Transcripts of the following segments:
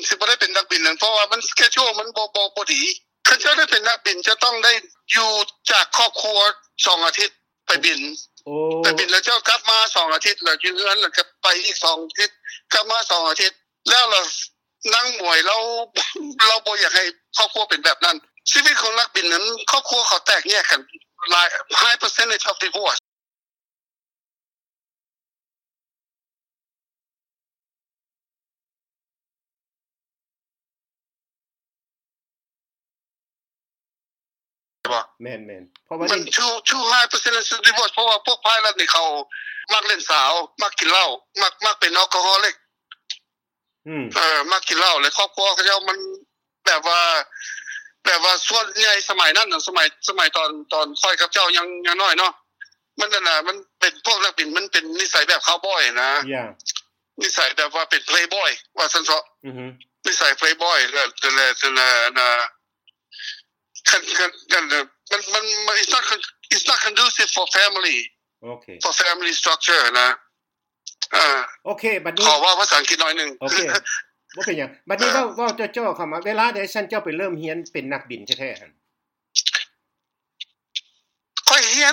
สิบ่ได้เป็นนักบินนั่นเพราะว่ามันสเกจจูลมันบ่ดีคันเจ้าได้เป็นนักบินจะต้องได้อยู่จากครอบครัว2อาทิตย์ไปบินไปบินแล้วเจ้ากลับมา2อาทิตย์แล้วอยู่เรือนแล้วก็ไปอีก2อาทิตย์กลับมา2อาทิตย์แล้วเรานั่งหมวยเราบ่อยากให้ครอบครัวเป็นแบบนั้นชีวิตของนักบินนั้นครอบครัวเขาแตกแยกกันhigh percentage of divorce แม่นๆเพราะว่ามันtoo high percentage of divorce เพราะว่าพวกพายลัดนี่เขามักเล่นสาวมักกินเหล้ามักเป็นแอลกอฮอลิกมักกินเหล้าเลยครอบครัวเขาเจ้ามันแบบว่าส่วนใหญ่สมัยนั้นน่ะสมัยตอนค่อยกับเจ้ายังน้อยเนาะมันนั่นน่ะมันเป็นพวกนักบินมันเป็นนิสัยแบบคาวบอยนะนิสัยแบบว่าเป็นเพลย์บอยว่าซั่นซะนิสัยเพลย์บอยแล้วนะมัน it's not conducive for family okay for family structure นะโอเคบัดนี้ขอว่าภาษาอังกฤษหน่อยนึงโอเคบ่เป็นหยังบัดนี้เว้าจ่อๆเข้ามาเวลาใดฉันเจ้าไปเริ่มเรียนเป็นนักบินแท้ๆหั่นค่อยเรียน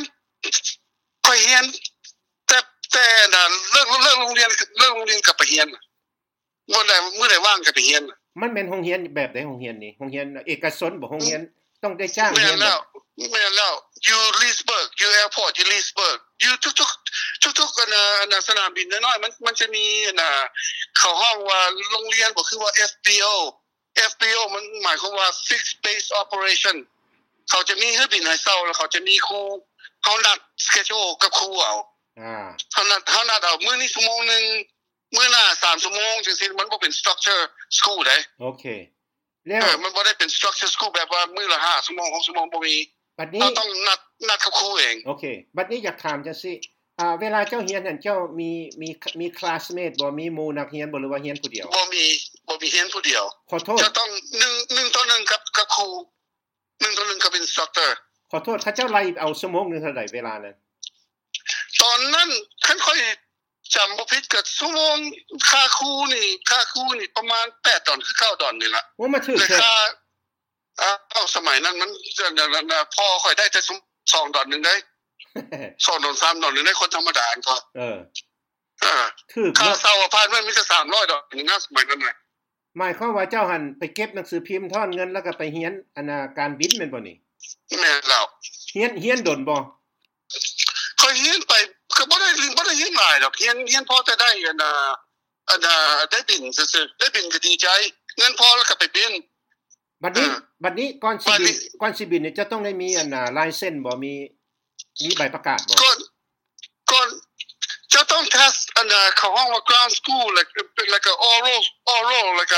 แต่น่ะเลิกโรงเรียนกลับไปเรียนมื้อใดว่างก็ไปเรียนมันแม่นโรงเรียนแบบใดโรงเรียนนี่โรงเรียนเอกชนบ่โรงเรียนต้องได้จ้างเรียนแม่นแล้วอยู่ลีสเบิร์กอยู่แอร์พอร์ตอยู่ลีสเบิร์กอยู่ทุกสนามบินน้อยๆมันจะมีเขาห้องว่าโรงเรียนบ่คือว่า FBO มันหมายความว่า Fixed Base Operation เขาจะมีให้บินให้เช้าแล้วเขาจะมีครูเขานัดสเกจูลกับครูเอาเขานัดเอามื้อนี้ชั่วโมงนึงมื้อหน้า3ชั่วโมงจังซี่มันบ่เป็น structure school ได้โอเคแล้วมันบ่ได้เป็น structure school แบบว่ามื้อละ5ชั่วโมง6ชั่วโมงบ่มีบัดนี้เราต้องนัดกับครูเองโอเคบัดนี้อยากถามจังซี่เวลาเจ้าเรียนนั่นเจ้ามีคลาสเมทบ่มีหมู่นักเรียนบ่หรือว่าเรียนผู้เดียวบ่มีเรียนผู้เดียวขอโทษจะต้อง1ต่อ1กับครู1ต่อ1กับ instructor ขอโทษเขาเจ้าไล่เอาชั่วโมงนึงเท่าใดเวลานั้นตอนนั้นคันค่อยจำบ่ผิดก็ชั่วโมงค่าครูนี่ประมาณ8ดอลคือ9ดอลนี่ล่ะโอ้มาถึกค่าสมัยนั้นมันพอค่อยได้แต่2ดอลนึงได้2ดอล3ดอลนึงได้คนธรรมดาก็ถูกค่าเช่าอพาร์ตเมนต์มีแต่300ดอลนึงนะสมัยนั้นน่ะหมายความว่าเจ้าหั่นไปเก็บหนังสือพิมพ์ทอนเงินแล้วก็ไปเรียนการบินแม่นบ่นี่แม่นแล้วเรียนดนบ่ค่อยเรียนไปก็บ่ได้เรียนหลายดอกเรียนพอจะได้ได้บินซื่อๆได้บินก็ดีใจเงินพอแล้วก็ไปบินบัดนี้ก่อนสิบินนี่จะต้องได้มีลายเส้นบ่มีใบประกาศบ่ก่อนจะต้อง test เขาห้องว่า ground school like oral like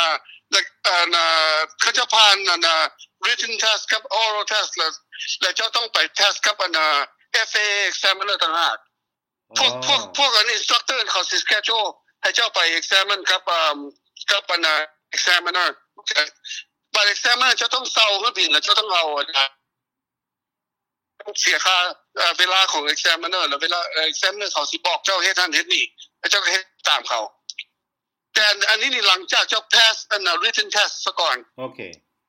เขาจะผ่านwritten test กับ oral test แล้วจะต้องไป test กับFA examiner ต่างหากพวกinstructor เขาสิ schedule ให้เจ้าไป examine กับexaminer but examiner จะต้องเซาเพื่อบินแล้วจะต้องเอาเสียค่าเวลาของ examiner แล้วเวลา examiner เขาสิบอกเจ้าเฮ็ดนั่นเฮ็ดนี่เจ้าก็เฮ็ดตามเขาแต่อันนี้นี่หลังจากเจ้า pass written test ซะก่อนโอเค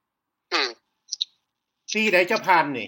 ปีใดจะผ่านนี่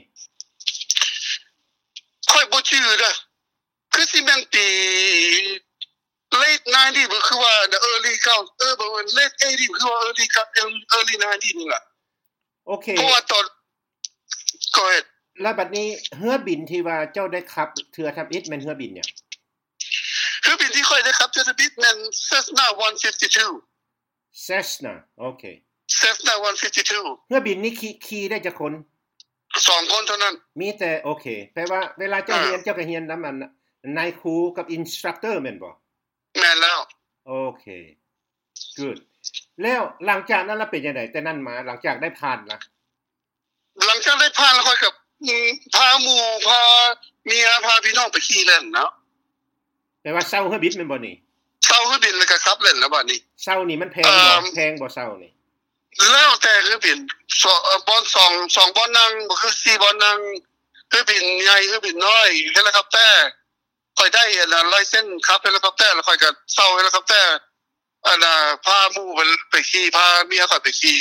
ค่อยบ่ชื่อเด้อคือสิแม่นปี late 90บ่คือว่า early 90บ่ late 80คือว่า early 90นี่ล่ะโอเคเพราะว่าตอนก็แล้วบัดนี้เรือบินที่ว่าเจ้าได้ขับเทือทับอิฐแม่นเรือบินหยังเรือบินที่ค่อยได้ขับเทือทับอิฐแม่น Cessna 152 Cessna โอเค Cessna 152 เรือบินนี่ขี่ได้จักคน 2คนเท่านั้นมีแต่โอเคแปลว่าเวลาเจ้าเรียนเจ้าก็เรียนนำนายครูกับ instructor แม่นบ่แม่นแล้วโอเค good แล้วหลังจากนั้นแล้วเป็นจังได๋แต่นั้นมาหลังจากได้ผ่านล่ะหลังจากได้ผ่านแล้วค่อยกับพาหมู่พาเมียพาพี่น้องไปขี่เล่นเนาะแต่ว่าเซาเรือบินแม่นบ่นี่เซาเรือบินแล้วก็ขับเล่นแล้วบัดนี้เซานี่มันแพงบ่เซานี่แล้วแต่เรือบินบอน2บอนนั่งบ่คือ4บอนนั่งเรือบินใหญ่เรือบินน้อยเฮลิคอปเตอร์ค่อยได้ไลเซนส์ขับเฮลิคอปเตอร์แล้วค่อยก็เซาเฮลิคอปเตอร์พาหมู่ไปขี่พาเมียเขาไปขี่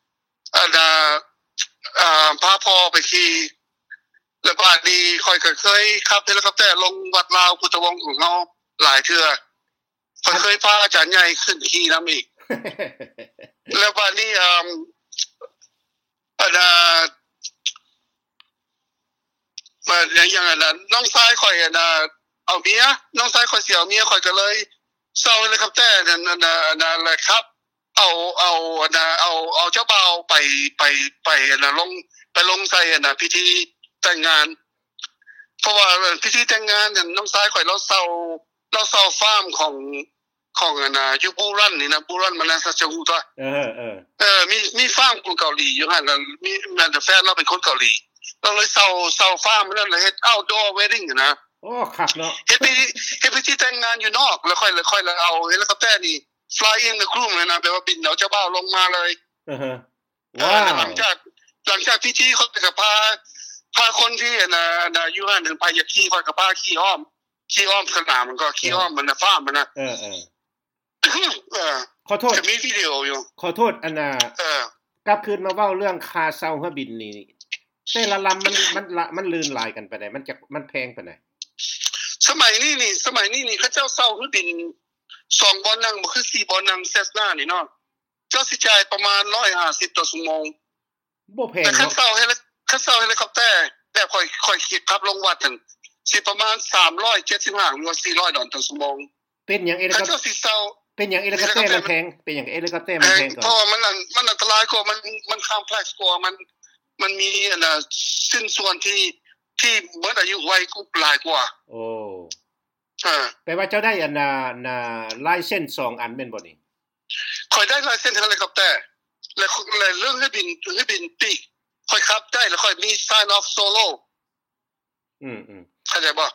พาพ่อไปขี่แล้วบ้านนี้ค่อยก็เคยขับเฮลิคอปเตอร์ลงวัดลาวพุทธวงศ์ของเฮาหลายเทื่อค่อยเคยพาอาจารย์ใหญ่ขึ้นขี่นำอีก แล้วบ้านนี้มาอย่างนั้นน้องชายข่อยเอาเมียน้องชายข่อยเสียเมียข่อยก็เลยเซาเฮลิคอปเตอร์นั่นแหละครับเอาเจ้าบ่าวไปลงใส่พิธีแต่งงานเพราะว่าพิธีแต่งงานเนี่ยน้องชายข่อยเราเซาฟาร์มของอยู่บูรันนี่นะบูรันมันน่าจะฮู้ตัวมีฟาร์มคนเกาหลีอยู่หั่นน่ะมีแม่นแฟนเราเป็นคนเกาหลีเราเลยเซาฟาร์มนั่นเลยเฮ็ด outdoor wedding นะโอ้ครับเนาะเฮ็ดพิธีแต่งงานอยู่นอกแล้วค่อยเอาเฮลิคอปเตอร์นี่ fly in the groom เลยนะแปลว่าบินเอาเจ้าบ่าวลงมาเลยว้าวหลังจากพิธีเขาก็พาคนที่อยู่หั่นถึงไปอยากขี่ค่อยก็พาขี่อ้อมสนามมันก็ขี่อ้อมมันฟาร์มมันนะขอโทษจะมีวิดีโออยู่ขอโทษกลับคืนมาเว้าเรื่องค่าเช่าเครื่องบินนี่แต่ละลำมันลื่นหลายกันไปได้มันแพงไปได้สมัยนี้นี่เขาเจ้าเช่าเครื่องบิน2บ่อนั่งบ่คือ4บ่อนั่งเซสนานี่เนาะเจ้าสิจ่ายประมาณ150ต่อชั่วโมงบ่แพงแต่คันเช่าเฮลิคอปเตอร์แบบค่อยคิดครับลงวัดนั่นสิประมาณ375หรือว่า$400ต่อชั่วโมงเป็นหยังเฮลิคอปเตอร์เป็นหยังเฮลิคอปเตอร์มันแพงเป็นหยังเฮลิคอปเตอร์มันแพงก่อนเพราะมันอันตรายกว่ามันคอมเพล็กซ์กว่ามันมีสิ้นส่วนที่เบิดอายุไวกว่าหลายกว่าโอ้แปลว่าเจ้าได้ไลเซนส์2อันแม่นบ่นี่ค่อยได้ไลเซนส์เฮลิคอปเตอร์แล้วเรื่องให้บินปีกค่อยขับได้แล้วค่อยมี sign off solo เข้าใจบ่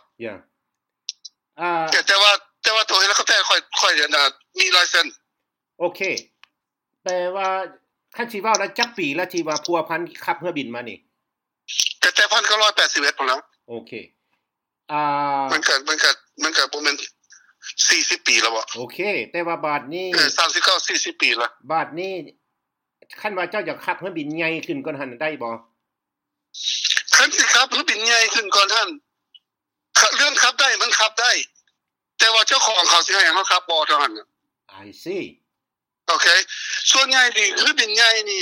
แต่ว่าตัวเฮลิคอปเตอร์ค่อยมีไลเซนส์โอเคแปลว่าคันสิเว้าแล้วจักปีแล้วที่ว่าพัวพันขับเรือบินมานี่แต่1981พุ่นแล้วโอเคมันก็บ่แม่น40ปีแล้วบ่โอเคแต่ว่าบาดนี้ 39 40ปีแล้วบาดนี้คันว่าเจ้าอยากขับเรือบินใหญ่ขึ้นก่อนหั่นได้บ่คันสิขับเรือบินใหญ่ขึ้นก่อนหั่นเรื่องขับได้มันขับได้แต่ว่าเจ้าของเขาสิให้เฮาขับบ่เท่านั้น I see โอเคส่วนใหญ่นี่คือบินใหญ่นี่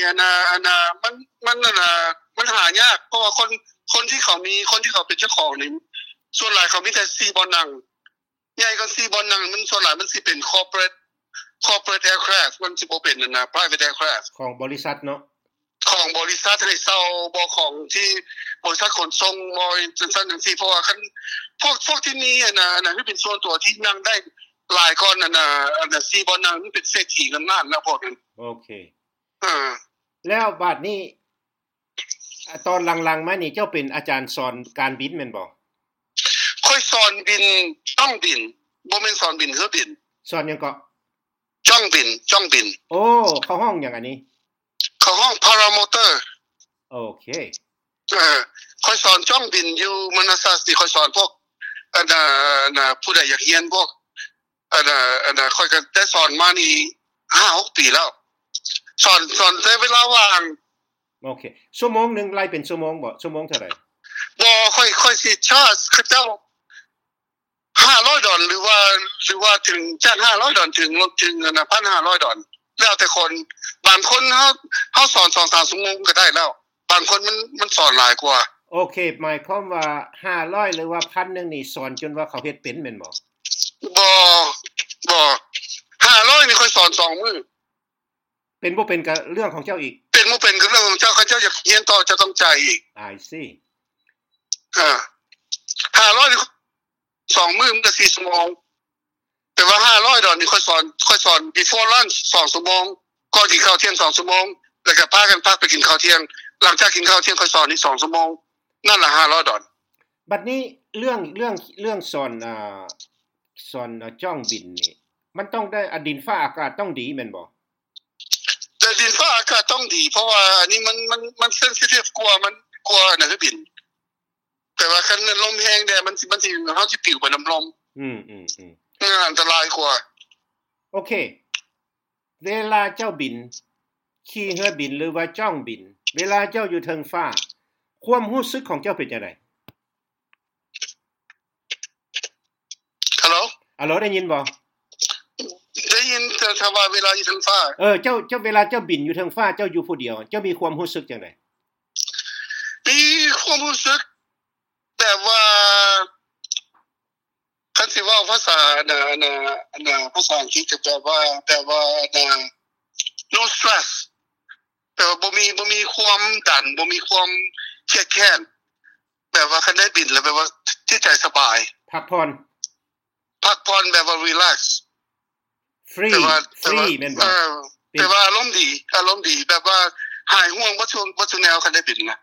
มันหายากเพราะว่าคนที่เขาเป็นเจ้าของนี่ส่วนหลายเขามีแต่4บ่อนั่งใหญ่กว่า4บ่อนั่งมันส่วนหลายมันสิเป็น corporate aircraft มันสิบ่เป็นprivate aircraft ของบริษัทเนาะของบริษัทให้เซาบ่ของที่บริษัทขนส่งบ่จังซี่เพราะว่าคันพวกที่มีคือเป็นส่วนตัวที่นั่งได้หลายคน4บ่อนั่งมันเป็นเศรษฐีกันนานนะพวกนั้นโอเคแล้วบัดนี้ตอนหลังๆมานี่เจ้าเป็นอาจารย์สอนการบินแม่นบ่ค่อยสอนบินจ้องบินบ่แม่นสอนบินคือบินสอนหยังก็จ้องบินโอ้เข้าห้องหยังอันนี้เข้าห้อง paramotor โอเคค่อยสอนจ้องบินอยู่มนัสสัสที่ค่อยสอนพวกผู้ใดอยากเรียนพวกค่อยก็ได้สอนมานี่ 5-6 ปีแล้วสอนใช้เวลาว่างโอเคชั่วโมงนึงไล่เป็นชั่วโมงบ่ชั่วโมงเท่าไหร่บ่ค่อยสิชาร์จเขาเจ้า$500หรือว่าถึงจ้าง$500ถึง$1,500แล้วแต่คนบางคนเฮาสอน 2-3 ชั่วโมงก็ได้แล้วบางคนมันสอนหลายกว่าโอเคหมายความว่า500หรือว่า 1,000 นึงนี่สอนจนว่าเขาเฮ็ดเป็นแม่นบ่บ่500นี่ค่อยสอน2มื้อเป็นบ่เป็นก็เรื่องของเจ้าอีกเป็นบ่เป็นก็เรื่องของเจ้าเขาเจ้าอยากเรียนต่อจะต้องจ่ายอีก I see 500นี่2มื้อมันก็4ชั่วโมงแต่ว่า$500นี่ค่อยสอน before lunch 2ชั่วโมงก่อนกินข้าวเที่ยง2ชั่วโมงแล้วก็พากันพักไปกินข้าวเที่ยงหลังจากกินข้าวเที่ยงค่อยสอนอีก2ชั่วโมงนั่นล่ะ$500 บัดนี้เรื่องสอนจ้องบินนี่มันต้องได้ดินฟ้าอากาศต้องดีแม่นบ่แต่ดินฟ้าอากาศต้องดีเพราะว่าอันนี้มันเซนซิทีฟกว่ามันกว่าคือบินแต่ว่าคันลมแรงแดดมันสิเฮาสิปิวไปน้ำลมอันตรายกว่าโอเคเวลาเจ้าบินขี่เรือบินหรือว่าจ้องบินเวลาเจ้าอยู่เทิงฟ้าความรู้สึกของเจ้าเป็นจังได๋ฮัลโหลได้ยินบ่ได้ยินแต่ถ้าว่าเวลาอยู่เทิงฟ้าเจ้าเวลาเจ้าบินอยู่เทิงฟ้าเจ้าอยู่ผู้เดียวเจ้ามีความรู้สึกจังได๋มีความรู้สึกแบบว่าคันสิเว้าภาษาภาษาอังกฤษก็แบบว่าno stress แต่ว่าบ่มีความดันบ่มีความเครียดแค้นแบบว่าคันได้บินแล้วแบบว่าจิตใจสบายพักผ่อนแบบว่า relax ฟรีแม่นบ่แต่ว่าอารมณ์ดีแบบว่าหายห่วงบ่ช่วงแนวคันได้บินนะ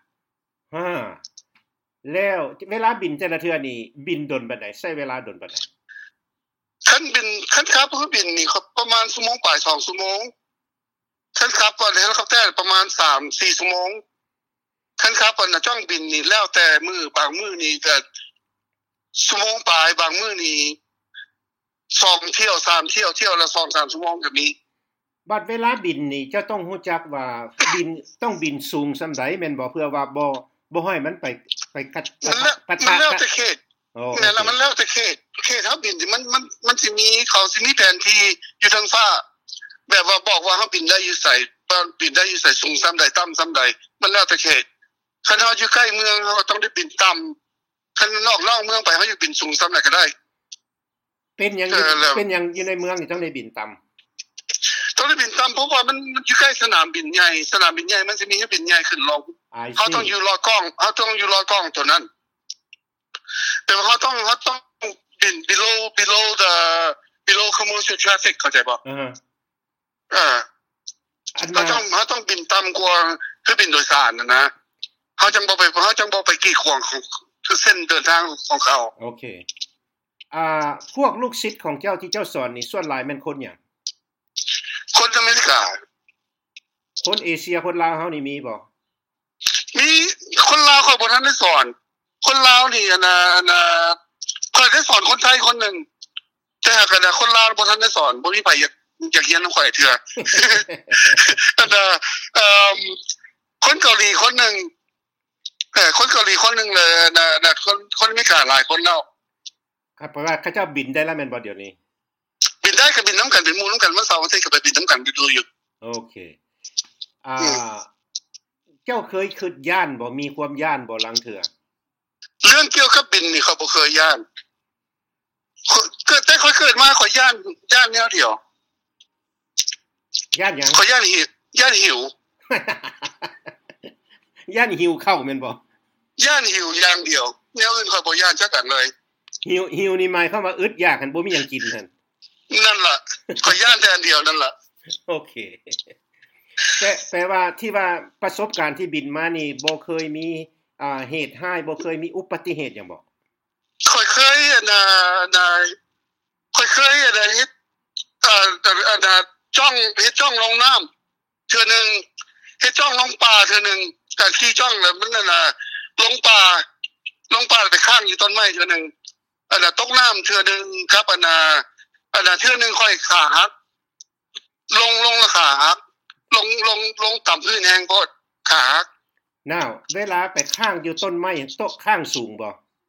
แล้วเวลาบินแต่ละเทื่อนี่บินดนปานใดใช้เวลาดนปานใดคันขับเครื่องบินนี่ประมาณชั่วโมงปลาย2ชั่วโมงคันขับก่อนเฮลิคอปเตอร์ประมาณ 3-4 ชั่วโมงคันขับก่อนจ้องบินนี่แล้วแต่มื้อบางมื้อนี่ก็ชั่วโมงปลายบางมื้อนี่2เที่ยว3เที่ยวละ 2-3 ชั่วโมงก็มีบัดเวลาบินนี่เจ้าต้องรู้จักว่าต้องบินสูงส่ำใดแม่นบ่เพื่อว่าบ่ให้มันไปกัดปะทะแล้วแต่เขตนั่นล่ะมันแล้วแต่เขตเฮาบินมันสิมีเขาสิมีแผนที่อยู่ทางฟ้าแบบว่าบอกว่าเฮาบินได้อยู่ไสบินได้อยู่ไสสูงส่ำใดต่ำส่ำใดมันแล้วแต่เขตคันเฮาอยู่ใกล้เมืองเฮาก็ต้องได้บินต่ำคันนอกเมืองไปเฮาอยู่บินสูงส่ำใดก็ได้เป็นหยังอยู่ในเมืองนี่ต้องได้บินต่ำต้องได้บินต่ำเพราะว่ามันอยู่ใกล้สนามบินใหญ่มันสิมีให้บินใหญ่ขึ้นลงเฮาต้องอยู่รอกล้องตัวนั้นแต่ว่าเฮาต้องบิน below commercial traffic เข้าใจบ่เฮาต้องบินต่ำกว่าคือบินโดยสารนะเฮาจังบ่ไปกีดขวางของเส้นเดินทางของเขาโอเคพวกลูกศิษย์ของเจ้าที่เจ้าสอนนี่ส่วนหลายแม่นคนหยังคนอเมริกาคนเอเชียคนลาวเฮานี่มีบ่มีคนลาวเขาบ่ทันได้สอนคนลาวนี่ข้อยได้สอนคนไทยคนนึงแต่ก็คนลาวบ่ทันได้สอนบ่มีไผอยากเรียนนำข้อยเทื่อคนเกาหลีคนนึงคนเกาหลีคนนึงเลยคนอเมริกาหลายคนแล้วครับเพราะว่าเขาเจ้าบินได้แล้วแม่นบ่เดี๋ยวนี้บินได้ก็บินนํกันเป็นหมู่นํกันวันเสาร์อาทิตย์ก็ไปบินนํกันดูอยู่โอเคเจ้าเคยคิดย้านบ่มีความย้านบ่ลังเทื่อเรื่องเกี่ยวกับบินนี่เขาบ่เคยย้านเกิดมาขอย่านแนวเดียวย้านหยังขอย่านหิวย้านหิวเข้าแม่นบ่ย้านหิวอย่างเดียวแนวอื่นข้อยบ่ย้านจักอันเลยหิวนี่หมายความว่าอึดอยากคั่นบ่มีหยังกินซั่นนั่นล่ะขอย่านแต่อันเดียวนั่นล่ะโอเคแปลว่าที่ว่าประสบการณ์ที่บินมานี่บ่เคยมีเหตุร้ายบ่เคยมีอุบัติเหตุหยังบ่ค่อยเคยเฮ็ดจ้องลงน้ำเทื่อนึงเฮ็ดจ้องลงป่าเทื่อนึงการขี่จ้องแล้วมันนั่นน่ะลงป่าไปข้างอยู่ต้นไม้เทื่อนึงตกน้ำเทื่อนึงครับเทื่อนึงค่อยขาหักลงแล้วขาหักลงต่ำพื้นแห้งโพดขาหักน้าวเวลาไปข้างอยู่ต้นไม้โต๊ะข้างสูงบ่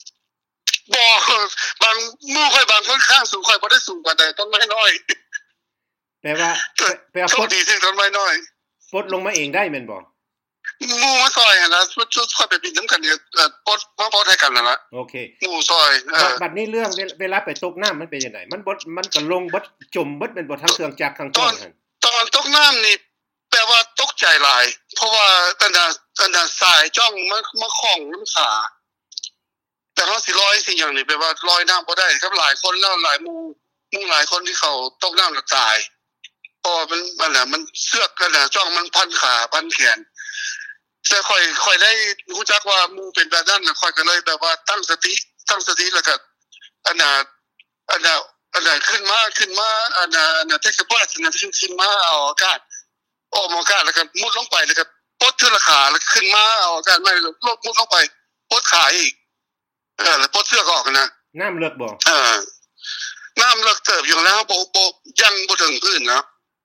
บางหมู่ค่อยบางคนข้างสูงค่อยบ่ได้สูงกว่าใดต้นไม้น้อยแปลว่าปกติถึงต้นไม้น้อยปลดลงมาเองได้แม่นบ่หมู่มาซอยหั่นน่ะค่อยไปบินนํกันเนี่ยปลดให้กันนั่นล่ะโอเคหมู่ซอยบัดนี้เรื่องเวลาไปตกน้ำมันเป็นจังได๋มันก็ลงเบิดจมเบิดแม่นบ่ทั้งเครื่องจักรทั้งต้นหั่นตอนตกน้ำนี่แปลว่าตกใจหลายเพราะว่าอันน่ะสายจ้องมาคล้องน้ำขาแต่เฮาสิลอยสิหยังนี่แปลว่าลอยน้ำบ่ได้ครับหลายคนแล้วหลายหมู่หลายคนที่เขาตกน้ำแล้วตายเพราะว่ามันเสือกกันน่ะจ้องมันพันขาพันแขนแต่ค่อยได้รู้จักว่าหมู่เป็นแบบนั้นน่ะค่อยก็เลยแบบว่าตั้งสติแล้วก็อันน่ะขึ้นมาเทคบอสนะขึ้นมาเอาอากาศออกมาอากาศแล้วก็มุดลงไปแล้วก็ปลดทีละขาแล้วขึ้นมาเอาอากาศไม่ลดมุดลงไปปลดขาอีกแล้วปลดเสื้อออกนะน้ำเลิกบ่น้ำเลิกเติบอยู่แล้วบ่ยังบ่ถึงพื้นนะ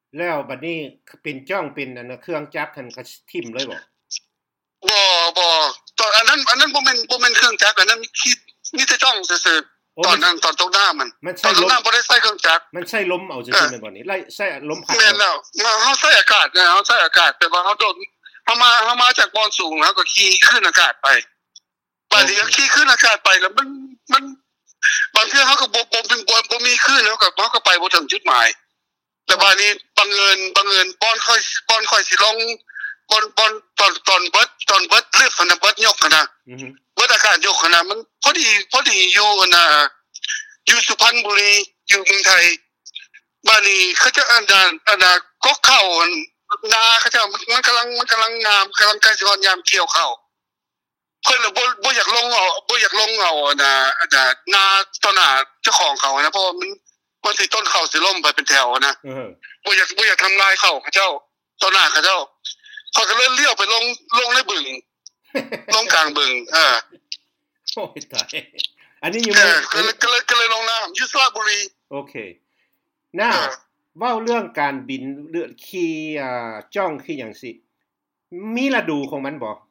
แล้วบัดนี้เป็นจ้องเป็นอันเครื่องจักรหั่นก็ทิ่มเลยบ่บ่ตอนอันนั้นบ่แม่นเครื่องจักรอันนั้นคิดมีแต่จ้องซื่อๆตอนนั้นตอนตกน้ำมันตอนตกน้ำบ่ได้ใส่เครื่องจักรมันใช้ลมเอาซื่อๆแม่นบ่นี่ไล่ใช้ลมพัดแม่นแล้วเฮาใส่อากาศนะเฮาใส่อากาศแต่ว่าเฮาโดนเฮามาจากบอนสูงแล้วก็ขี่ขึ้นอากาศไปบางทีก็ขี่ขึ้นอากาศไปแล้วมันบางเทื่อเฮาก็บ่มีขึ้นแล้วก็เฮาก็ไปบ่ถึงจุดหมายแต่บัดนี้บังเอิญบอนค่อยสิลงบอนตอนเบิดเลือกนะเบิดยกนะเบิดอากาศยกนะมันพอดีอยู่นะอยู่สุพรรณบุรีอยู่เมืองไทยบัดนี้เขาจะอันนั้นก็เข้านาเขาจะมันกำลังงามกำลังใกล้สิฮอดยามเกี่ยวข้าวเพิ่นบ่อยากลงเอานะนาต้นหน้าเจ้าของเขานะเพราะมันสิต้นข้าวสิล้มไปเป็นแถวนะบ่อยากทำลายเขาเจ้าต้นหน้าเขาเจ้าเขาก็เลยเลี้ยวไปลงในบึงลงกลางบึงโอ้ยตายอันนี้อยู่ก็เลยลงน้ำอยู่สระบุรีโอเคน่าเว้าเรื่องการบินเรือขี่จ้องคือหยังสิมีฤดูของมันบ่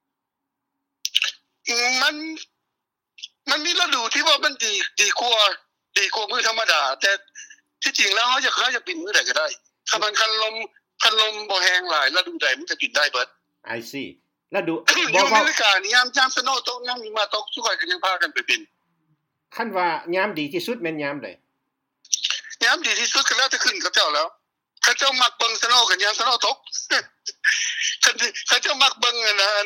มันมีฤดูที่ว่ามันดีกว่ามื้อธรรมดาแต่ที่จริงแล้วเฮาอยากบินมื้อใดก็ได้คันลมบ่แห้งหลายฤดูใดมันจะบินได้เบิด I see ฤดูบ่อเมริกานี่ยามสโนว์ตกยามหิมะตกทุกคนก็ยังพากันไปบินคันว่ายามดีที่สุดแม่นยามใดยามดีที่สุดก็แล้วแต่ขึ้นกับเจ้าแล้วเขาเจ้ามักเบิ่งสโนว์กันยามสโนว์ตกเขาเจ้ามักเบิ่ง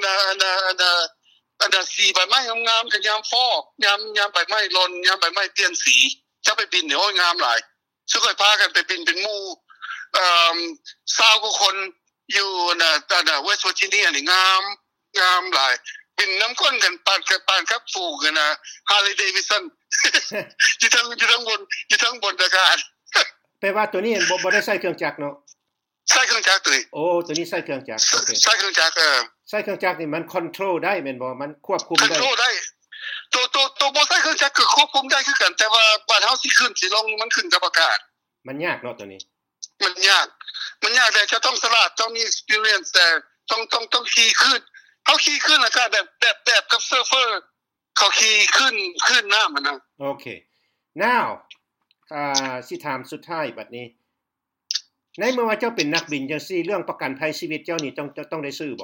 สีใบไม้งามๆกับยามฟอกยามใบไม้หล่นยามใบไม้เปลี่ยนสีจะไปบินนี่โอ้ยงามหลายสุกพากันไปบินเป็นหมู่20กว่าคนอยู่เวสต์เวอร์จิเนียนี่งามหลายบินน้ำก้นกันปานครับฝูงกันนะฮาร์ลีย์เดวิสันอยู่ทั้งบนอากาศแปลว่าตัวนี้บ่ได้ใช้เครื่องจักรเนาะใช้เครื่องจักรโอ้ตัวนี้ใช้เครื่องจักรโอเคใช้เครื่องจักรใช้เครื่องจักรนี่มันคอนโทรลได้แม่นบ่มันควบคุมได้คอนโทรลได้ตัวบ่ใช้เครื่องจักรก็ควบคุมได้คือกันแต่ว่าบ้านเฮาสิขึ้นสิลงมันขึ้นกับอากาศมันยากเนาะตัวนี้มันยากแต่จะต้องฉลาดต้องมี experience แต่ต้องขี่ขึ้นเฮาขี่ขึ้นอากาศแบบกับเซิร์ฟเวอร์เขาขี่ขึ้นน้ำมันนะโอเค now สิถามสุดท้ายบัดนี้ในเมื่อว่าเจ้าเป็นนักบินจังซี่เรื่องประกันภัยชีวิตเจ้านี่ต้องได้ซื้อบ่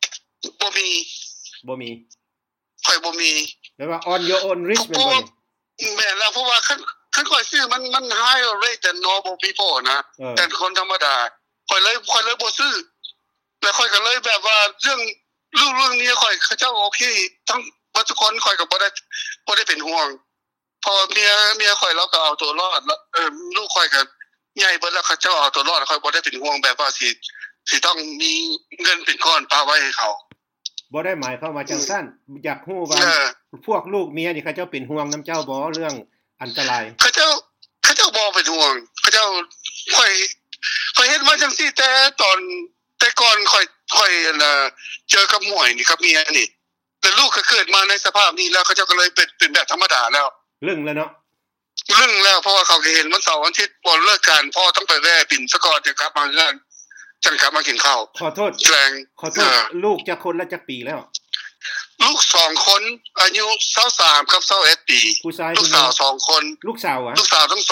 บ่มีค่อยบ่มีแปลว่า on your own risk แม่นบ่แม่นแล้วเพราะว่าคันค่อยซื้อมัน higher rate than normal people นะแต่คนธรรมดาค่อยเลยบ่ซื้อแล้วค่อยก็เลยแบบว่าเรื่องนี้ค่อยเขาเจ้าโอเคทั้งทุกคนค่อยก็บ่ได้เป็นห่วงพอเมียค่อยแล้วก็เอาตัวรอดแล้วลูกค่อยก็ใหญ่เบิดแล้วเขาเจ้าเอาตัวรอดค่อยบ่ได้เป็นห่วงแบบว่าสิต้องมีเงินเป็นก้อนฝากไว้ให้เขาบ่ได้หมายความว่าจังซั่นอยากฮู้ว่าพวกลูกเมียนี่เขาเจ้าเป็นห่วงนำเจ้าบ่เรื่องอันตรายเขาเจ้าบ่เป็นห่วงเขาเจ้าค่อยเฮ็ดมาจังซี่แต่ก่อนค่อยเจอกับหมวยนี่กับเมียนี่แล้วลูกก็เกิดมาในสภาพนี้แล้วเขาเจ้าก็เลยเป็นแบบธรรมดาแล้วเรื่องแล้วเนาะเรื่องแล้วเพราะว่าเขาเห็นวันเสาร์วันอาทิตย์บ่เลิกกันพ่อต้องไปแว่บินซะก่อนจะกลับมาเงินจังกลับมากินข้าวขอโทษลูกจักคนละจักปีแล้วลูก2คนอายุ23กับ21ปีลูกสาว2คนลูกสาวลูกสาวทั้ง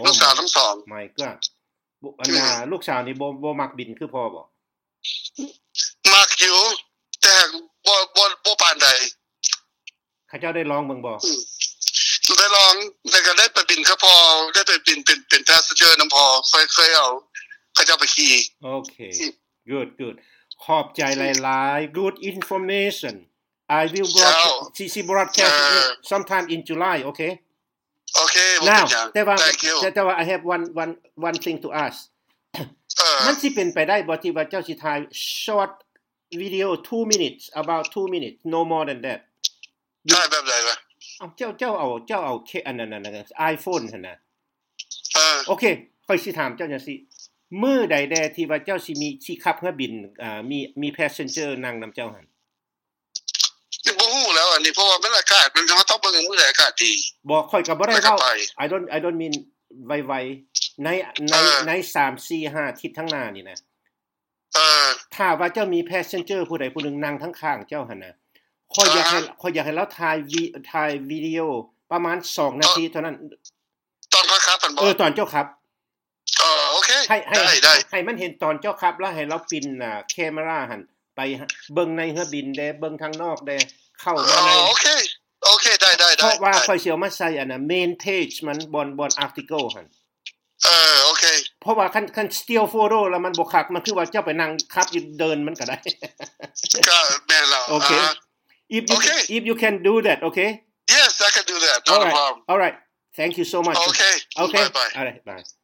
2 ไม่ก็อันน่ะลูกสาวนี่บ่มักบินคือพ่อบ่มักอยู่แต่บ่ปานใดเขาเจ้าได้ลองเบิ่งบ่ได้ลองแต่ก็ได้ไปบินครับพอได้ไปบินเป็น passenger นำพอเคยเอาเขาเจ้าไปขี่โอเค good ขอบใจหลายๆ good information I will broadcast sometime in July okay now แต่ว่า I have one thing to ask มันสิเป็นไปได้บ่ที่ว่าเจ้าสิถ่าย short video 2 minutes about 2 minutes no more than that ได้แบบใดล่ะเจ้าเอาอันนั้น iPhone หั่นน่ะโอเคค่อยสิถามเจ้าจังซี่มื้อใดแดที่ว่าเจ้าสิขับเรือบินมี passenger นั่งนำเจ้าหั่นบ่ฮู้แล้วอันนี้เพราะว่ามันอากาศมันต้องเบิ่งมื้อใดอากาศดีบ่ค่อยก็บ่ได้เว้า I don't mean ไวๆใน3-4-5อาทิตย์ข้างหน้านี่นะถ้าว่าเจ้ามี passenger ผู้ใดผู้หนึ่งนั่งทั้งข้างเจ้าหั่นน่ะข้อยอยากให้เราถ่ายวิดีโอประมาณ2นาทีเท่านั้นตอนครับเพิ่นบ่ตอนเจ้าครับโอเคได้ให้มันเห็นตอนเจ้าครับแล้วให้เราปินแคมราหั่นไปเบิ่งในเรือบินได้เบิ่งทางนอกได้เข้ามาในโอเคได้เพราะว่าค่อยสิเอามาใส่อันน่ะ main page มันบน article หั่นโอเคเพราะว่าคัน still photo แล้วมันบ่คักมันคือว่าเจ้าไปนั่งขับอยู่เดินมันก็ได้ก็แม่นแล้วโอเค if you can do that okay yes I can do that no problem all right thank you so much okay bye all right bye